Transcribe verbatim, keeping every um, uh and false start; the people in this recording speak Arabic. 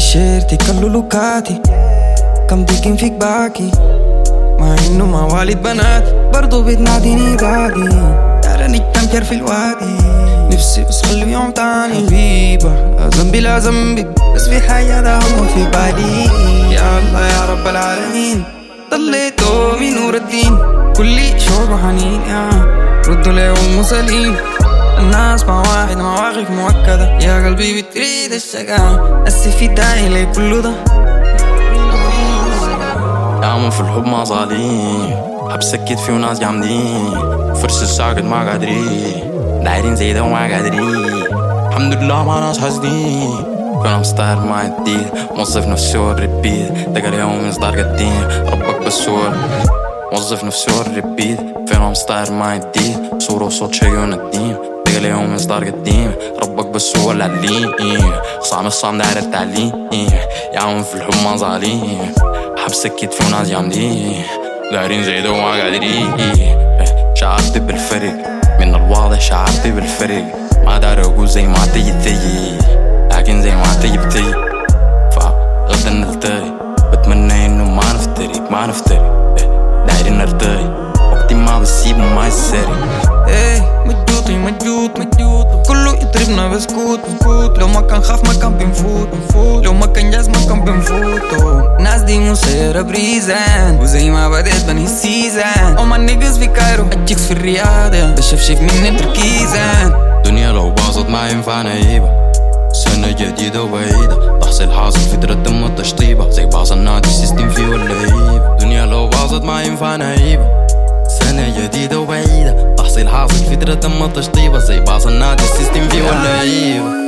تيشيرتي كله لوكاتي، كم بيكين فيك باكي، مع انه مع والد بنات برضو بتناديني دادي. تراني تمكر في الوادي، نفسي اصلي يوم تاني. حبيبة لا ذنبي لا ذنبي، بس في حاجة ده هم في بالي. يا الله يا رب العالمين، ضليته من نور الدين، كل شوق وحنين يا ردوا ليهم مسلين. الناس مع واحد مواقف مؤكدة، يا قلبي بتريد الشقاء، بس في داعي لي كله ده. يا في الحب ما ظالين، حب سكت فيه وناس جامدين، فرش الساقط ما قادرين، دايرين زي ده وما قادرين. الحمد لله مع ناس حاسدين، كنا مستاهل ما يديل، موظف نفسه والربيد، دقل يوم إصدار قديم، ربك بس هو موظف نفسه والربيد، فينا مستاهل ما يديل، صورة وصوت شيون الدين، دقل يوم إصدار قديم، ربك بس هو العليم. صعب الصعب داير التعليم، يا عم في الحب ما ظالين، حب سكت في ناس جامدين، دايرين زي ده وما قادرين. شعرت بالفرق من الواضح، شعرت بالفرق، ما داري اقول زي ما تيجي تيجي، لكن زي ما تيجي بتيجي. فغدا نلتقي، بتمنى انه ما نفترق ما نفترق، دايرين نرتقي، وقتي ما بسيب وما يسرق. ايه مجوطي مجوط مجوط، كله يضربنا بسكوت بسكوت، لو ما كان خاف ما كان بنفوت بنفوت، لو ما كان جاز ما كان بنفوتو. ناس دي مسيرة بريزان، وزي ما بديت بنهي السيزان، وما النقص في كايرو الجيكس في الرياضة، بشفشف من تركيزان. دنيا لو باظت ما ينفع نعيبة، سنة جديدة وبعيدة، تحصيل حاصل فترة تم التشطيبة، زي بعض النادي سيستم فيه واللعيبة. دنيا لو باظت ما ينفع نعيبة، سنة جديدة وبعيدة، تحصيل حاصل فترة تم التشطيبة، زي بعض النادي سيستم فيه واللعيبة.